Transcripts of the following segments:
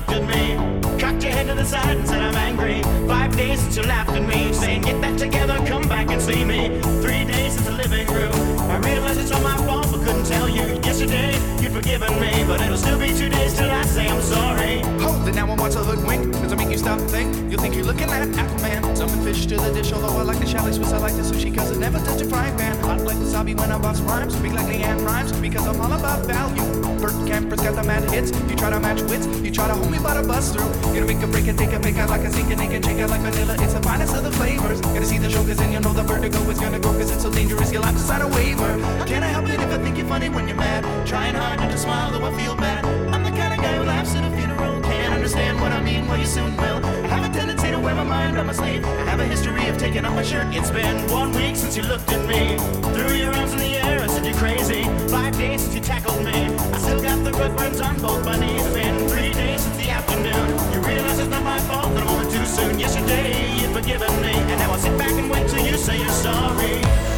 looked at me, cocked your head to the side and said I'm angry. 5 days since you laughed at me, saying get that together, come back and see me. 3 days since the living room, I realize it's all my fault but couldn't tell you. Yesterday you'd forgiven me, but it'll still be 2 days till I say I'm sorry. Hold it now and watch a hoodwink. Does it make you stop and think? You'll think you're looking at Aquaman. Summon fish to the dish, although I like the chalet Swiss, I like the sushi cause it never touched a frying pan. Hot like wasabi when I bust rhymes, speak like Leanne rhymes because I'm all about value. Bert Camper's got the mad hits. You try to match wits, you try to hold me but I bust through. Gonna make a break and take a pick out like a sink and naked shake out like vanilla. It's the finest of the flavors. Gonna see the show cause then you know the vertigo is gonna go cause it's so dangerous you'll have to sign a waiver. Can't I help it if I think you're funny when you're mad? Trying hard not to smile though I feel bad. I'm the kind of guy who laughs at a funeral. Can't understand what I mean, well you soon will. I have a tendency to wear my mind on my sleeve. I have a history of taking off my shirt. It's been 1 week since you looked at me, threw your arms in the air and said you're crazy. 5 days since you tackled me, I still got the rug burns on both my knees. It's been 3 days since the afternoon, you realize it's not my fault that I'm over too soon. Yesterday you'd forgiven me, and now I'll sit back and wait till you say you're sorry.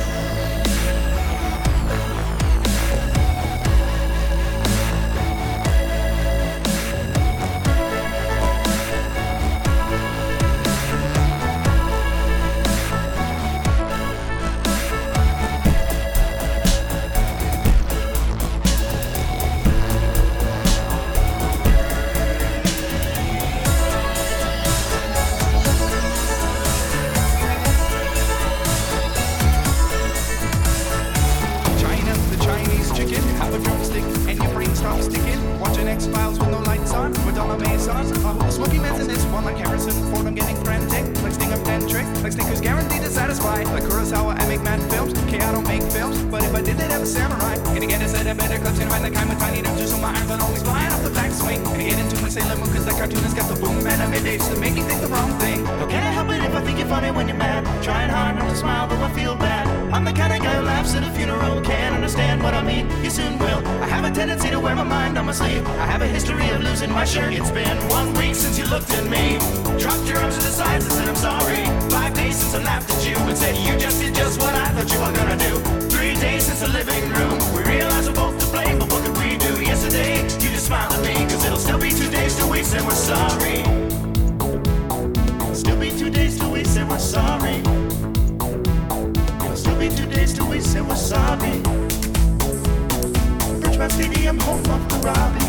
X-Files with no lights on, with all my maze on. The smoky man's in this one like Harrison Ford, I'm getting frantic. Like Sting of Pentrick, like Snickers guaranteed to satisfy. Like Kurosawa, I make mad films. Okay, I don't make films, but if I did, they'd have a samurai. Gonna get a set of better clips and find the kind with tiny nudges so my irons are always flying off the backswing. Gonna get into my Sailor Moon cause the cartoonist got the boom anime dates to make me think the wrong thing. How can I help it if I think you're funny when you're mad? Trying hard not to smile though I feel bad. I'm the kind of guy who laughs at a funeral. Can't understand what I mean, you soon will. I have a tendency to wear my mind on my sleeve. I have a history of losing my shirt. It's been 1 week since you looked at me, dropped your arms to the sides and said I'm sorry. 5 days since I laughed at you and said you just did just what I thought you were gonna do. 3 days since the living room, we realized we're both to blame, but what could we do? Yesterday, you just smiled at me, cause it'll still be 2 days till we say we're sorry. Still be 2 days till we say we're sorry. It'll still be 2 days till we say we're sorry. Birchmount Stadium, home of the Robbie.